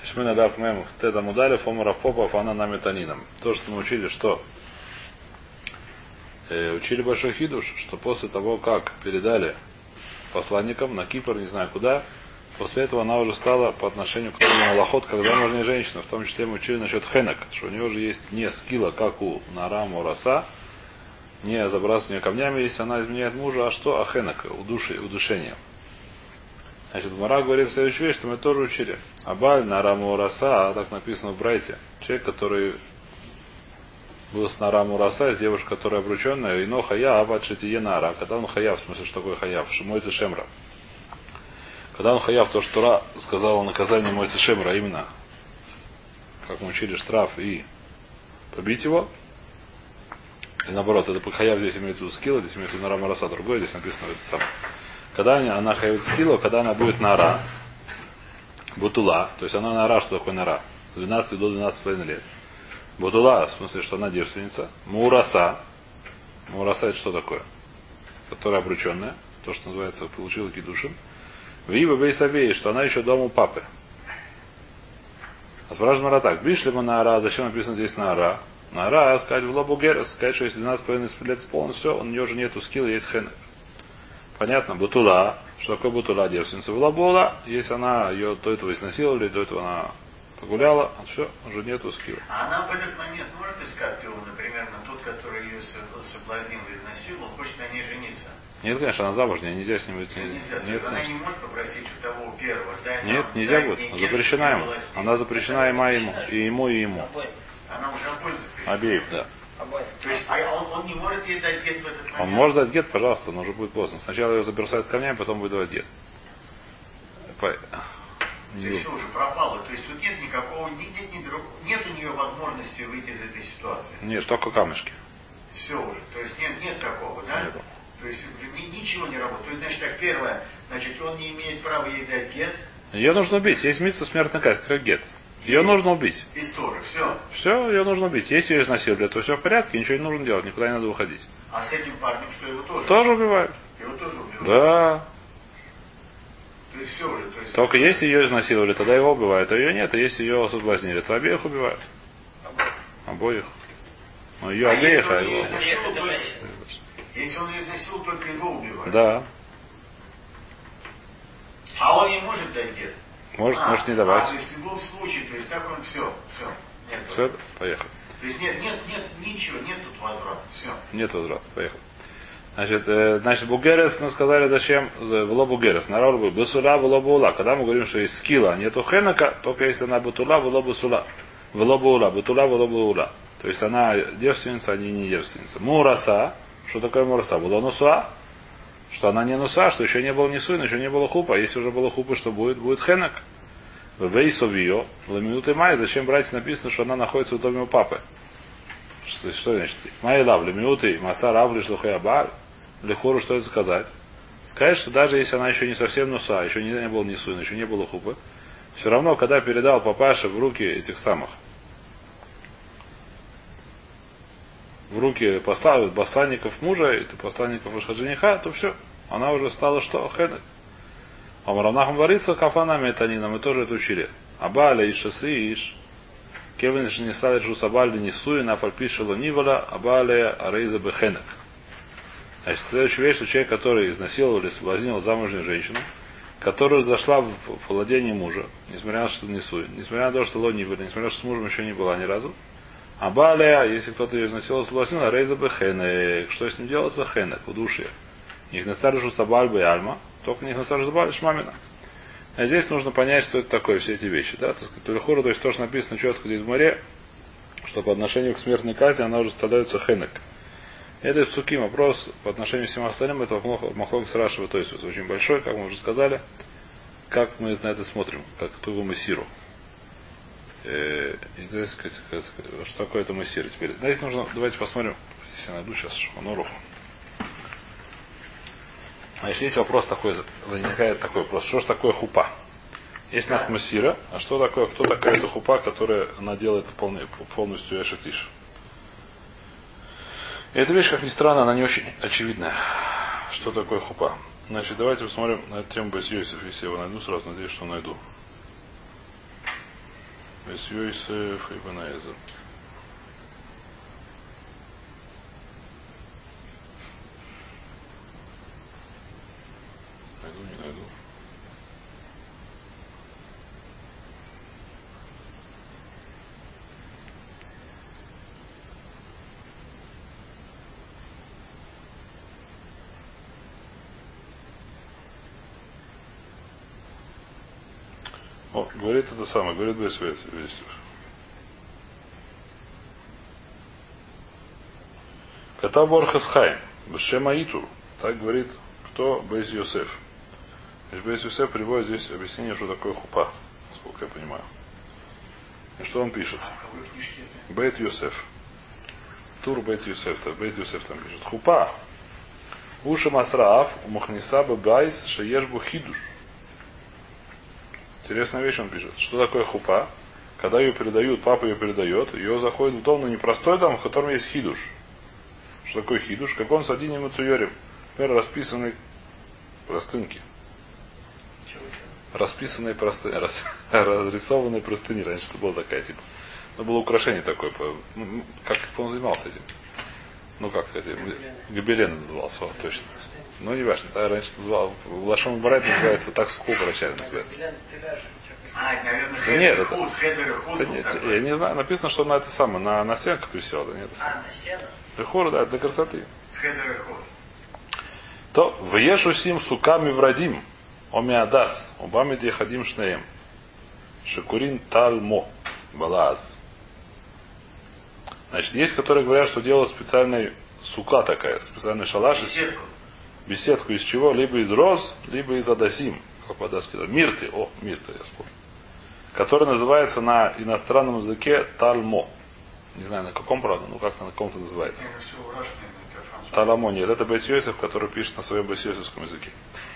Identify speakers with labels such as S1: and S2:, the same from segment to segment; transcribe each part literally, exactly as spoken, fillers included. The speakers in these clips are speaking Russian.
S1: Шмина дав мем тедам удали фомаров попов она нами танином. То, что мы учили, что э, учили большой хидуш, что после того, как передали посланникам на Кипр, не знаю куда, после этого она уже стала по отношению к новому лохот, когда можно и женщина, в том числе мы учили насчет хенек, что у нее уже есть не скилла, как у Нараму Раса, не забрасывание камнями, если она изменяет мужа, а что? А хенек, удуши, удушение. Значит, Мара говорит следующую вещь, что мы тоже учили. Абаль, Нараму Раса, а так написано в Брайте. Человек, который был с Нараму Раса, с девушкой, которая обрученная, и но хая, абад шитие нара. Когда он хаяв, в смысле, что такое хаяв? Мойцы Шемра. Когда он хаяв, то, что Тура сказала наказание Мойцы Шемра, именно, как мы учили, штраф и побить его. И наоборот, это хаяв здесь имеется в виду скилла, здесь имеется в виду Нараму Раса, другое, здесь написано это самое. Когда она хаявит скилла, когда она будет нара, бутула, то есть она нара, что такое нара? С двенадцати до двенадцати с половиной лет. Бутула, в смысле, что она девственница. Мураса. Мураса это что такое? Которая обрученная. То, что называется, получила кидушин. Виба бейсавей, что она еще дома у папы. А спрашивает Мара так. Бишли мы нара, зачем написано здесь нара? Нара, сказать в лобу герес, сказать, что если двенадцать с половиной лет исполнено, все, у нее уже нету скилла, есть хенек. Понятно, бутула. Что такое бутула? Девственница была бола. Если она ее до этого изнасиловали, до этого она погуляла, все, уже нету скилла.
S2: А она в этот момент может искать его, например, на тот, который ее соблазнил и изнасиловал, хочет на ней жениться?
S1: Нет, конечно, она замужняя, нельзя с ним быть.
S2: Нельзя.
S1: Нет,
S2: она
S1: конечно.
S2: не может попросить у того первого, дай
S1: Нет,
S2: нам,
S1: нельзя
S2: дай
S1: будет.
S2: мне
S1: Запрещена ему. Она запрещена ему, ему, и ему, и ему.
S2: Она уже обоим запрещена.
S1: Обеим, да.
S2: То есть, а он, он не может ей дать гет в этот момент?
S1: Он может дать гет, пожалуйста, но уже будет поздно. Сначала ее забросают камнями, потом будет давать гет. По...
S2: То есть все уже пропало. То есть тут нет никакого, нет, нет, нет, нет у нее возможности выйти из этой ситуации.
S1: Нет, только камешки.
S2: Все уже. То есть нет, нет такого, да?
S1: Нету.
S2: То есть ничего не работает. То есть, значит, так, первое, значит, он не имеет права ей дать гет.
S1: Ее нужно убить. Есть митцва смертная казнь, как гет. Ее нужно убить.
S2: История, все.
S1: Все, ее нужно убить. Если ее изнасиловали, то все в порядке, ничего не нужно делать, никуда не надо выходить.
S2: А с этим парнем что, его тоже?
S1: Тоже убивают.
S2: Его тоже убивают?
S1: Да.
S2: То есть все уже. То есть...
S1: Только если ее изнасиловали, тогда его убивают, а ее нет, а если ее соблазнили, то обеих убивают. Обоих. Ну ее
S2: а
S1: обеих, а
S2: его.
S1: его.
S2: Только... Если он ее изнасиловал, только его убивают.
S1: Да.
S2: А он не может дать гет?
S1: Может,
S2: а,
S1: может не давать.
S2: А, то есть в любом случае, то есть так он все, все. Нет,
S1: все, поехали.
S2: То есть нет, нет, нет, ничего, нет тут возврата. Все.
S1: Нет возврата, поехали. Значит, э, значит, бугерес, мы сказали, зачем? Вло бугерес. Народ был бусула, вло була. Когда мы говорим, что есть скилла, нету хенака, только если она бутула, вло бусула. Вло була, бутула, вло була. То есть она девственница, а не не девственница. Мураса. Что такое мураса? Было нусуа. Что она не нуса, что еще не было нисуй, но еще не было хупа. Если уже было хупа, что будет? Будет хенак. В вейсовио, в минуты май, зачем брать написано, что она находится в доме у папы? Что, что значит? Май лав, в минуты, маса равли, шлухай абар. Лехуру, что это сказать? Сказать, что даже если она еще не совсем нуса, еще не, не было нисуй, еще не было хупы, все равно, когда передал папаша в руки этих самых, в руки посла, посланников мужа, и посланников жениха, то все. Она уже стала что? Хенек. А Маравнахам говорится, кафанами это они, мы тоже это учили. Абаля, Ишасы, Иш. Кевин же не ставит жусабали не суи, на фальпишело нивола, абаля, арейза бехенек. Значит, следующая вещь, что человек, который изнасиловал или соблазнил замужнюю женщину, которая зашла в владение мужа, несмотря на то, что не суи, несмотря на то, что ло нивола, несмотря на то, что с мужем еще не была ни разу, абаля, если кто-то ее изнасиловал, соблазнил, арейза бехенек. Что с ним делается? Хенек, удушье. Их наставит жусабаль бе альма, только не наставит жусабаль шмамина. А здесь нужно понять, что это такое, все эти вещи. Да? Тулихура, то есть то, что написано четко здесь в море, что по отношению к смертной казни она уже становится хенек. Это в Суким вопрос по отношению к всем остальным, это махлок с Рашева, то есть очень большой, как мы уже сказали, как мы на это смотрим, как тугу мессиру. И здесь, что такое это мессира теперь. Здесь нужно, давайте посмотрим, если я найду сейчас шмануруху. Значит, есть вопрос такой, возникает такой вопрос, что же такое хупа? Есть у нас массира, а что такое, кто такая эта хупа, которая она делает полностью эшетиш? И эта вещь, как ни странно, она не очень очевидная. Что такое хупа? Значит, давайте посмотрим на эту тему без Йосиф, если я его найду, сразу надеюсь, что найду. Вес Йосеф ибн Эзер. Найду, не найду. О, говорит это самое, говорит без вестив. Ката Борхасхайм, Бешема Итур. Так говорит кто? Бейз Йосеф. Бейз Йосеф приводит здесь объяснение, что такое хупа, насколько я понимаю. И что он пишет? Бейт Йосеф. Тур Бейт Йосеф. Бейт Йосеф там пишет. Хупа. Уши Масраав, Умахниса Бабайс, Шаешбу Хидуш. Интересная вещь он пишет. Что такое хупа? Когда ее передают, папа ее передает, ее заходит в дом, но не простой дом, в котором есть хидуш. Что такое хидуш? Как он с одним мацуйорем. Например, расписанной простынки. Расписанные простыни. Рас, разрисованные простыни. Раньше это была такая типа. Это было украшение такое. Как он занимался этим? Ну как этим? Гобелен назывался, вот, точно. Ну не важно, да, раньше называл. В Лашон Барайт называется так сколько врачами называется.
S2: А, наверное,
S1: да нет,
S2: худ,
S1: это,
S2: хедер, худ,
S1: это, нет, я не знаю, написано, что на это самое, на, на стенках ты висел, да нет, это самое.
S2: А, на стенах?
S1: Прихор, да, для красоты.
S2: Хедер и худ.
S1: То вешу сим суками врадим, омиадас, убамид ехадим шнеем, шекурин тальмо, балаз. Значит, есть, которые говорят, что делают специальная сука такая, специальный шалаш.
S2: Беседку.
S1: Беседку из чего? Либо из роз, либо из адасим. Как по-адасски? Мирты. О, мирты, я вспомнил. Который называется на иностранном языке тальмо. Не знаю, на каком, правда, ну как-то на каком-то называется. Таламо, нет, это Бейт Йосеф, который пишет на своем Бейт Йосефском языке.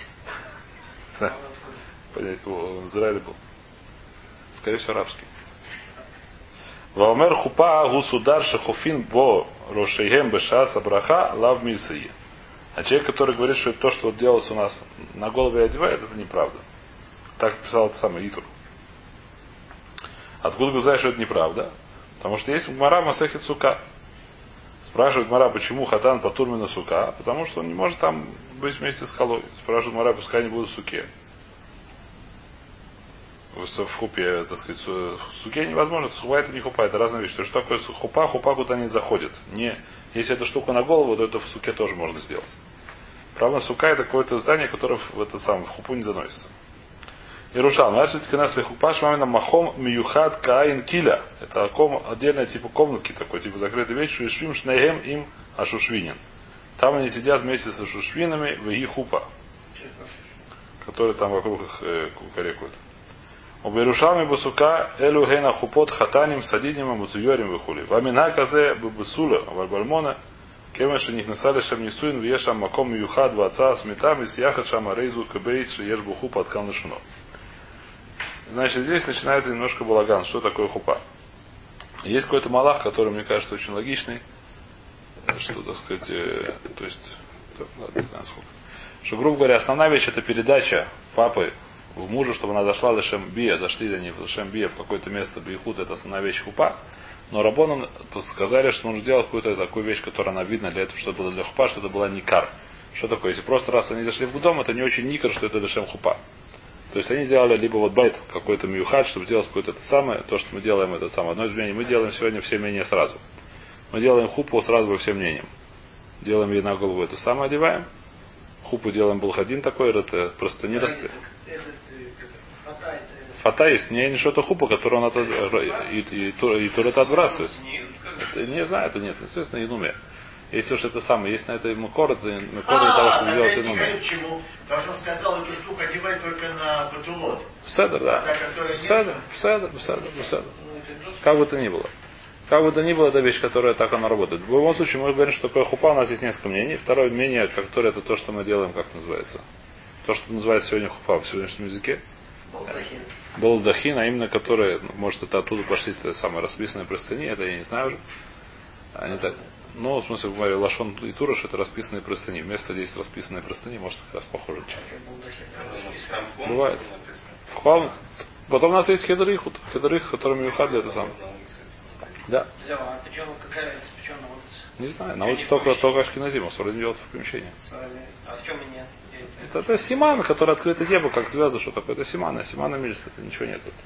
S1: В Израиле был. Скорее всего, арабский. Ваумер хупа гусудар шехуфин бо рошейгем бешас абраха лав мисые. А человек, который говорит, что это то, что вот делается у нас на голове одевает, это неправда. Так писал этот самый Итур. Откуда вы знаете, что это неправда? Потому что есть Гмара Масехет Сука. Спрашивает Гмара, почему хатан патурмина сука? Потому что он не может там быть вместе с халой. Спрашивает Гмара, пускай они будут в суке. В хупе, так сказать, в суке невозможно. Хуpa это не хупа, это разные вещи. Что такое хупа? Хупа куда не заходит. Не, если эта штука на голову, то это в суке тоже можно сделать. Правда, сука это какое-то здание, которое в, это сам, в хупу не заносится. Ирушал, значит, канасли хупа шмамина махом миюхат каин киля. Это отдельная типа комнатки такой, типа закрытая вещь, шуишвим шнеем им ашушвинин. Там они сидят вместе с ашушвинами в их хупа, которые там вокруг их э, кукарекают. У Берушами Басука Элю Гена Хупот Хатаним Садидим Муцуйорим Вихули. Вамина Казе Бабусула Вальбальмона Кемеши Нихнасали Шамнисуин Вешам Маком Юхад Ваца Сметам и Сияхат Шама Рейзу Кабейс Шиеш Буху Паткал Нашуно. Значит, здесь начинается немножко балаган. Что такое хупа? Есть какой-то малах, который, мне кажется, очень логичный. Что, так сказать, э, то есть, ладно, не знаю сколько. Что, грубо говоря, основная вещь это передача папы в мужу, чтобы она дошла до Шембия, зашли они в Шембия в какое-то место Бейхуд, это основная вещь хупа. Но рабоном сказали, что нужно делать какую-то такую вещь, которая она видна для этого, что было для хупа, что это была никар. Что такое? Если просто раз они зашли в дом, это не очень никар, что это дешем хупа. То есть они делали либо вот байт какой-то миюхат, чтобы сделать какое-то это самое, то, что мы делаем, это самое. Одно из мнений. Мы делаем сегодня все мнения сразу. Мы делаем хупу сразу по всем мнениям. Делаем ей на голову это самое одеваем. Хупу делаем булхадин такой, это просто не распи. Фата есть, не, не что-то хупа, который он это, и, и, и, и тур это отбрасывает. Это, не знаю, это нет, естественно, инуме. Если уж это самое, есть на это макор, это макор для того, чтобы делать инуме.
S2: Почему? Потому что он сказал, эту штуку одевать только на батулот.
S1: Седер, да. Седер, седер, седер, седер. Как бы то ни было. Как бы то ни было, это вещь, которая так она работает. В любом случае, мы говорим, что такое хупа, у нас есть несколько мнений. Второе мнение, которое это то, что мы делаем, как называется. То, что называется сегодня хупа в сегодняшнем языке.
S2: Балдахин.
S1: Балдахин, а именно которые, ну, может, это оттуда пошли это самые расписанные простыни, это я не знаю уже. Они так. Ну, в смысле, говорю, Лашон и Тураш это расписанные простыни. Вместо здесь расписанные простыни, может, как раз похоже. Бывает. В комнате. Потом у нас есть хедрихут. Хедрих, который мюхад для это самое. Да.
S3: А почему, какая разница, почему на улице?
S1: Не знаю, на улице только, только ашкеназим, а сорок делает в помещении.
S3: А в чем и нет?
S1: Это, это симан, который открыто небо, как звезды, что такое. Это симан, а симана мильс, это ничего нет тут.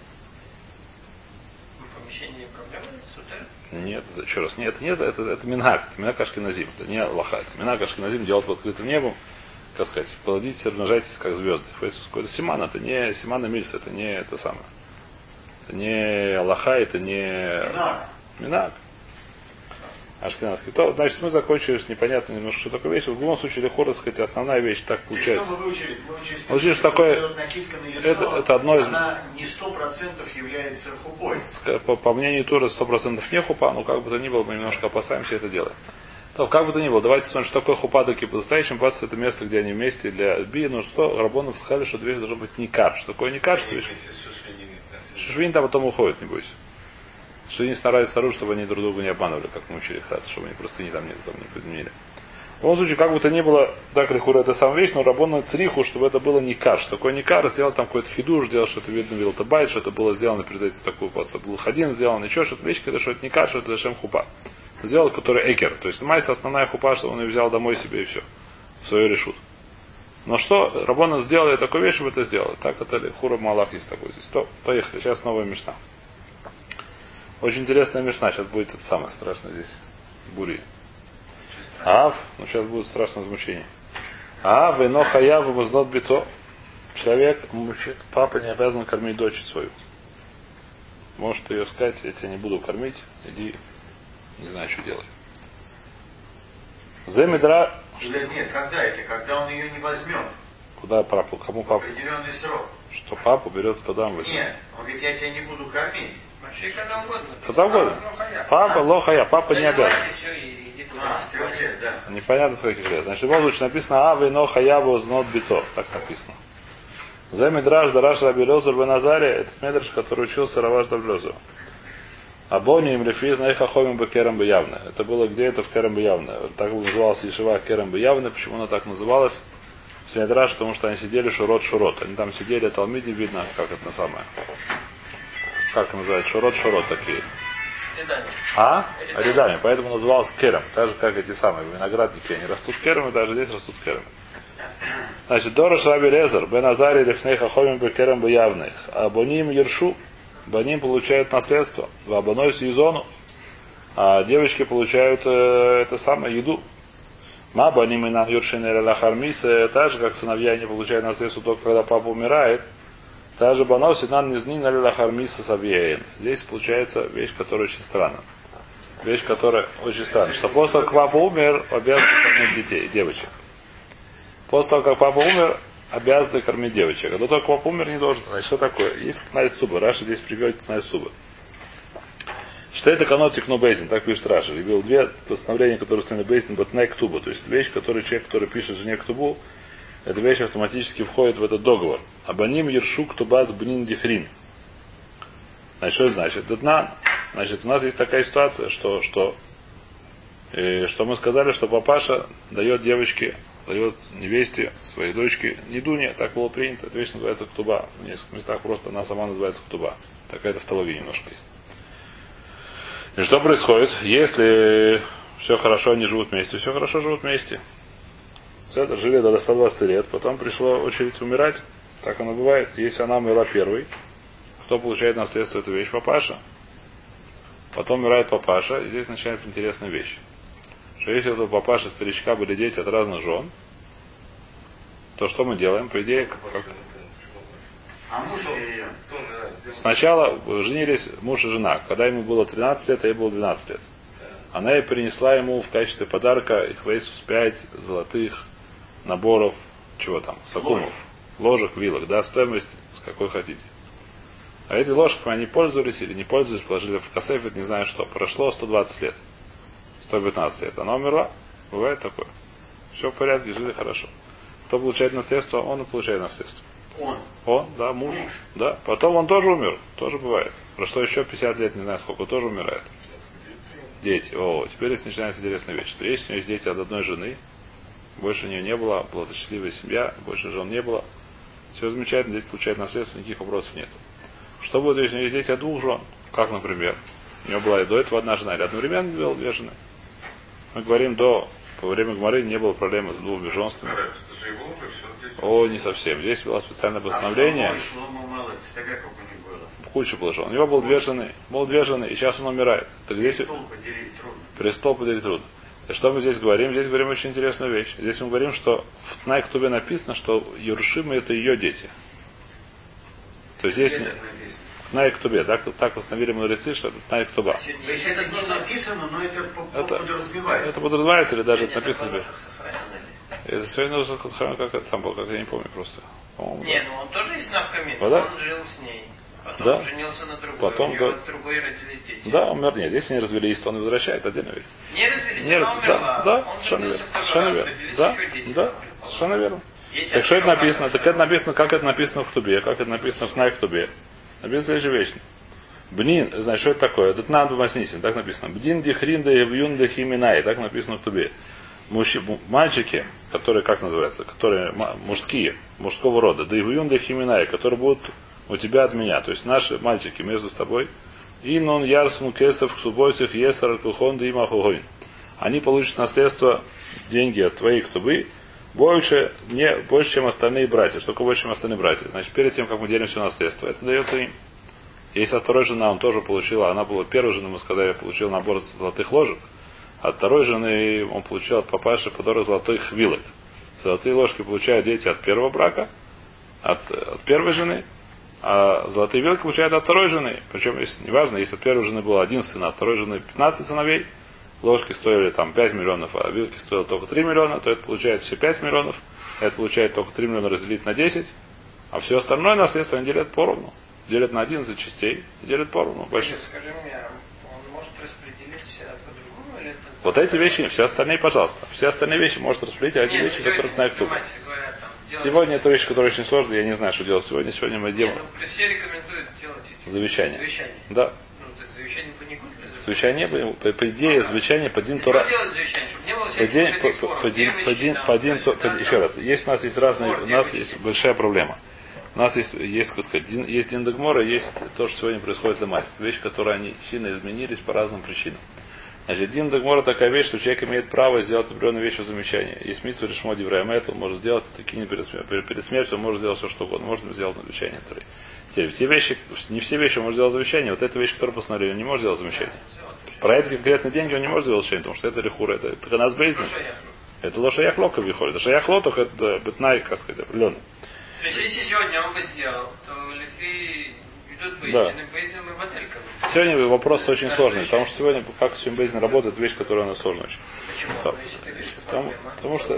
S3: В помещении проблемы с
S1: Нет, это, еще раз, нет, это не это, это минхак, это минхак ашкеназим, это не лоха, это минхак ашкеназим делать под открытым небом, как сказать, плодитесь, размножайтесь, как звезды. Это симан, это не симана мильс, это не это самое. Это не лоха, это не минхак. Ашкеназский. То, значит, мы закончили непонятно немножко, что такое вещь. В любом случае, лихора, сказать, основная вещь так получается.
S2: Что мы выучили? Мы учили,
S1: мы учили, что такое,
S2: накидка на яйцо,
S1: это, это одно из...
S2: Она не сто процентов является хупой.
S1: По, по мнению Тура, сто процентов не хупа, но как бы то ни было, мы немножко опасаемся это делать. То, как бы то ни было, давайте смотрим, что такое хупа таки по-настоящему. Бас это место, где они вместе для би. Ну что, Рабонов сказали, что вещь должна быть никар. Что такое никар? Что вещь? Шишвин там потом уходит, не бойся. Что они стараются снаружи, чтобы они друг друга не обманывали, как мы учили хат, чтобы они просто не там не, там, не подменили. В любом случае, как бы то ни было, так лихура это сам вещь, но Рабон цриху, чтобы это было не кар. Что такое не кар, сделал там какой-то хидуш, сделал, что это видно вилтабайт, что это было сделано перед этим такой вот был ходин сделан, еще что-то вещь, когда что это не кар, что это лешем хупа. Это сделал, который экер. То есть майса основная хупа, что он ее взял домой себе и все. В свою решут. Но что Рабон сделал такую вещь, чтобы это сделал. Так это лихура Малах есть такой здесь. То, поехали, сейчас новая мишна. Очень интересная мишна. Сейчас будет это самое страшное здесь. Бури. Ав. Ну сейчас будет страшное возмущение. Ав и но хаяв вознот бито. Человек, мучит, папа не обязан кормить дочь свою. Может ее сказать, я тебя не буду кормить, иди, не знаю, что делать. Земидра.
S2: Нет, когда это? Когда он ее не возьмет.
S1: Куда папу? Кому папу?
S2: Определенный срок.
S1: Что папу берет, когда он возьмет?
S2: Нет, он говорит, я тебя не буду кормить.
S3: Когда угодно.
S1: Когда угодно. Папа, лохая, папа не обязан.
S2: А, стрелец, да.
S1: Непонятно, с каких лет. Значит, в любом случае написано Ав и но хаяву знот бито. Так написано. За Мидраш Дараш Раби Лезер бен Азария, этот Медраш, который учился Раваш Даблезу. Абони им рефиз на их охомим бы керам бы явно. Это было где это в керам бы явно. Так называлась Ешива керам бы явно. Почему она так называлась? В Медраш, потому что они сидели шурот шурот. Они там сидели, Талмиди видно, как это самое. Как называется? Шурот шурот такие.
S3: Рядами.
S1: А? Рядами. Поэтому назывался керам. Так же, как эти самые виноградники. Они растут керами, даже здесь растут керами. Значит, Дораш Раби Лезер, Бен Азари, Лефней Хахомим, Бекерам бы явных. А Боним Ершу, Боним получают наследство. В Абаной Сизону. А девочки получают э, это самое, еду. Ма Боним и Нан Юршин или Лахармиса, так же, как сыновья не получают наследство только когда папа умирает. Та же Банос и Нан Низни или Лахармиса Савьеен. Здесь получается вещь, которая очень странная. Вещь, которая очень странная. Что после того, как папа умер, обязан кормить детей, девочек. После того, как папа умер, обязаны кормить девочек. А до того, как папа умер, не должен. Значит, что такое? Есть кнайт суба. Раша здесь приводит кнайт суба. Что это канотик но бейзин, так пишет Раша. И было две постановления, которые стоят на бейзин, батнай ктуба. То есть вещь, которую человек, который пишет жене ктубу, эта вещь автоматически входит в этот договор. Абаним ершу ктубас бнин дихрин. Значит, что это значит? Датнан. Значит, у нас есть такая ситуация, что, что, э, что мы сказали, что папаша дает девочке, дает невесте, своей дочке, не дуне, так было принято. Эта вещь называется ктуба. В нескольких местах просто она сама называется ктуба. Такая тавтология немножко есть. И что происходит? Если все хорошо, они живут вместе, все хорошо живут вместе. Все жили до ста двадцати лет, потом пришла очередь умирать. Так оно бывает. Если она умерла первой, кто получает наследство эту вещь? Папаша. Потом умирает папаша, и здесь начинается интересная вещь. Что если у папаши старичка были дети от разных жен, то что мы делаем? По идее, как...
S2: А муж ее?
S1: Сначала женились муж и жена. Когда ему было тринадцать лет, а ей было двенадцать лет. Она ей принесла ему в качестве подарка их весус пять золотых наборов, чего там, сакумов, ложек, вилок, да, стоимость с какой хотите. А эти ложками они пользовались или не пользовались, положили в касефет, не знаю что. Прошло сто двадцать лет. сто пятнадцать лет. Она умерла. Бывает такое. Все в порядке, жили хорошо. Кто получает наследство, он и получает наследство.
S2: Он.
S1: Он, да, муж. муж. Да. Потом он тоже умер. Тоже бывает. Прошло еще пятьдесят лет, не знаю сколько, тоже умирает. Дети. О, теперь здесь начинается интересная вещь. Что есть у нее есть дети от одной жены. Больше у нее не было. Была счастливая семья. Больше жен не было. Все замечательно, дети получают наследство, никаких вопросов нет. Что будет, если у него есть дети от двух жен? Как, например, у него была и до этого одна жена, или одновременно было две жены. Мы говорим, до, по время Гмары не было проблемы с двумя женствами. О, не совсем. Здесь было специальное постановление.
S2: А Шломо и Шломо Мелех, как у них было?
S1: Куча было жен. У него было две жены. Было две жены, и сейчас он умирает. Так здесь...
S2: Престол поделить трудно.
S1: Престол поделить трудно. И что мы здесь говорим? Здесь говорим очень интересную вещь. Здесь мы говорим, что в Тнай Ктубе написано, что Ерушимы это ее дети. То есть здесь... Тнай Ктубе, так, так установили мудрецы, что это Тнай Ктуба.
S2: То есть это не написано, но это,
S1: это
S2: подразумевается.
S1: Это подразумевается или даже это написано? Это сегодня нужно как это сам был, как я не помню просто.
S3: Не, ну он тоже из Навхамин,
S1: да?
S3: Он жил с ней. Потом
S1: да?
S3: женился на другой,
S1: Потом,
S3: у него
S1: да.
S3: от другой родились дети.
S1: Да, умер, нет, если не развелись, то он возвращает отдельно ведь.
S3: Не развелись,
S1: не
S3: она
S1: раз...
S3: умерла.
S1: Да, да,
S3: он
S1: совершенно верно.
S3: Совершенно
S1: верно. Да, да, совершенно верно.
S3: Есть
S1: так что это написано?
S3: правда,
S1: Так это написано, как это написано в Ктубе, как это написано в Най Ктубе. Написано следующая вещь. Бнин, знаешь, что это такое? Это надо маснисин, так написано. Бдин дихрин да евюн да химинай, так написано в Ктубе. Мужчи, мальчики, которые, как называется, которые мужские, мужского рода, да евюн да химинай, которые будут у тебя от меня. То есть наши мальчики между собой. И нон ярсун кесов ксубойцев есар кухон да имахугойн. Они получат наследство, деньги от твоих ктубы, больше, не, больше, чем остальные братья. Что такое больше, чем остальные братья? Значит, перед тем, как мы делим все наследство, это дается им. Если от второй жены он тоже получил, она была первой жены, мы сказали, получил набор золотых ложек. От второй жены он получил от папаши подарок золотых вилок. Золотые ложки получают дети от первого брака, от, от первой жены, а золотые вилки получают от второй жены. Причем, если, неважно, если от первой жены было один сын, а от второй жены пятнадцать сыновей, ложки стоили там пять миллионов, а вилки стоили только три миллиона, то это получает все пять миллионов, это получает только три миллиона разделить на десять, а все остальное наследство они делят поровну. Делят на одиннадцать частей и делят поровну. Больших.
S3: Скажи мне, он может распределить по-другому или это...
S1: Вот эти вещи, все остальные, пожалуйста. Все остальные вещи может распределить, а эти вещи, которых на Ктуб. Сегодня это вещь, которая очень сложная, я не знаю, что делать сегодня. Сегодня мы делаем...
S3: Ну, все рекомендуют делать эти...
S1: Завещание.
S3: Завещание.
S1: Да.
S3: Ну, так завещание по Нигуд или
S1: завещание? По, по идее,
S3: ага.
S1: завещание по Дин Тора.
S3: Что делать завещание? Чтобы не было
S1: по дин, по, по, по, дин, по, дин, по, дин, по, по, еще раз. Есть у нас есть разные... У нас есть большая проблема. У нас есть, есть, как сказать, дин, есть Дин Дагмора, есть то, что сегодня происходит в Лемайс. Вещи, которые они сильно изменились по разным причинам. Значит, Дин Дагмора такая вещь, что человек имеет право сделать определенную вещь в замечании. Есть митцва Ришмо Дивраэмет, он может сделать такие перед, перед смертью, он может сделать все, что угодно. Можно сделать завещание. Теперь, все вещи, не все вещи он может сделать завещание. Вот эта вещь, которую постановили, он не может сделать замечание. Про эти конкретные деньги он не может сделать завещание, потому что это лихура, это Канас Бейздин. Это лошаях лока выходит. Шаях лоток это бетнай, как сказать, определенный.
S3: То есть, если сегодня он бы сделал, то Лифи ведут Бейзин,
S1: да.
S3: и Бейзин мы в отелька.
S1: Сегодня вопрос очень сложный, потому что сегодня, как сегодня Бейзин работает, вещь, которая она сложная очень.
S3: Почему?
S1: Да. Потому, потому что...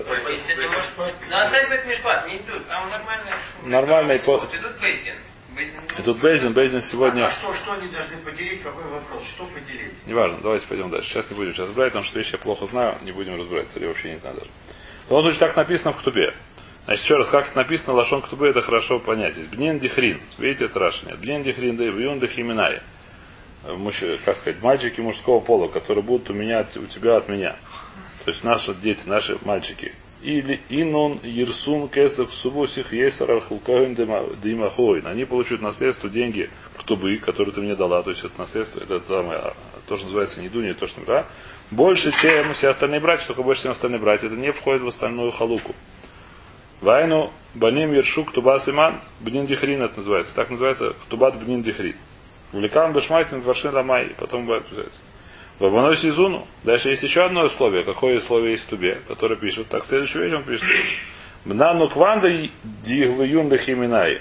S3: На сайт Бет Мишпат не идут, там нормальные...
S1: Нормальные...
S3: Идут Бейзин.
S1: Идут Бейзин, Бейзин сегодня...
S2: А что, что они должны поделить? Какой вопрос? Что поделить?
S1: Неважно, давайте пойдем дальше. Сейчас не будем сейчас разбирать, потому что вещи я плохо знаю, не будем разбираться, или вообще не знаю даже. Но он так написано в Ктубе. Значит, еще раз, как это написано, лашон Ктубе, это хорошо понять. Здесь Бнин Дихрин. Видите, это Раша нет. Бнин Дихрин, да и Вьюн Дахиминай. Как сказать, мальчики мужского пола, которые будут у меня, у тебя от меня. То есть наши дети, наши мальчики. Или инун Ерсун Кесов Субусих Есар Архулкаин Димахоин. Они получат наследство, деньги Ктубы, которые ты мне дала. То есть это наследство, это там, то, что называется не дуня, то, что да, больше, чем все остальные братья, только больше, чем остальные братья. Это не входит в остальную халуку. Вайну баним ершу ктубас иман бнин дихрин это называется. Так называется ктубат бнин дихрин. Увлекам бешмайтин варшин ламай. Потом бывает называется. Вабаной сизуну. Дальше есть еще одно условие. Какое условие есть в тубе, которое пишет. Так, следующую вещь он пишет. Бнану кванда диглуюн дахиминай.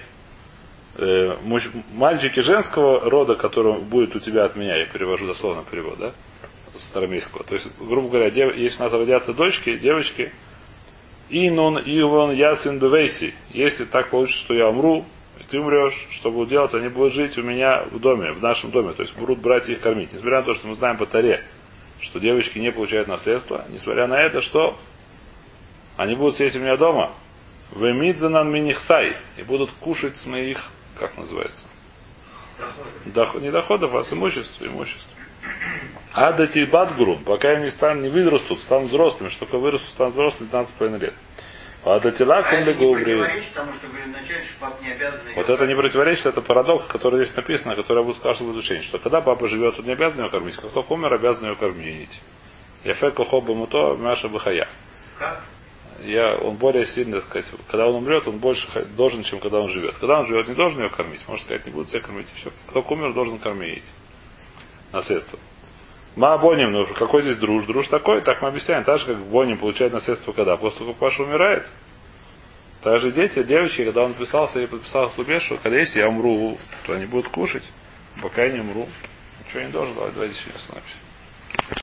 S1: Мальчики женского рода, который будет у тебя от меня, я перевожу дословно перевод, да? Старомейского. То есть, грубо говоря, если у нас родятся дочки, девочки, и нон ивон ясин бевейси. Если так получится, что я умру, и ты умрешь, что будут делать? Они будут жить у меня в доме, в нашем доме. То есть будут братья их кормить. Несмотря на то, что мы знаем по Таре, что девочки не получают наследство, несмотря на это, что они будут сидеть у меня дома, вемидзанан минихсай, и будут кушать с моих, как называется? Доход, не доходов, а с имущества, имущества. А до тибат грум, пока они станут, не вырастут, станут взрослыми, что такое вырастут, станут взрослыми пятнадцать с половиной лет. А до тела
S2: А это не
S1: губри.
S2: противоречит тому, что говорили вначале, что папа не обязан ее
S1: Вот это не противоречит, это парадокс, который здесь написано, который я буду сказать, что будет учение. Что когда папа живет, он не обязан ее кормить, как только умер, обязан ее кормить. Яфеку хоба муто, мяша бахая.
S2: Как?
S1: Я, он более сильно, так сказать, когда он умрет, он больше должен, чем когда он живет. Когда он живет, не должен ее кормить. Можно сказать, не буду тебя кормить, и все. Кто умер, должен кормить. Наследство. Ма боним, ну какой здесь друж? Друж такой, так мы объясняем. Так же, как боним получает наследство когда? После того, как Паша умирает. Также дети, девочки, когда он подписался и подписал хлубе, что когда если я умру, то они будут кушать, пока я не умру. Ничего не должен давать. Давайте еще остановимся.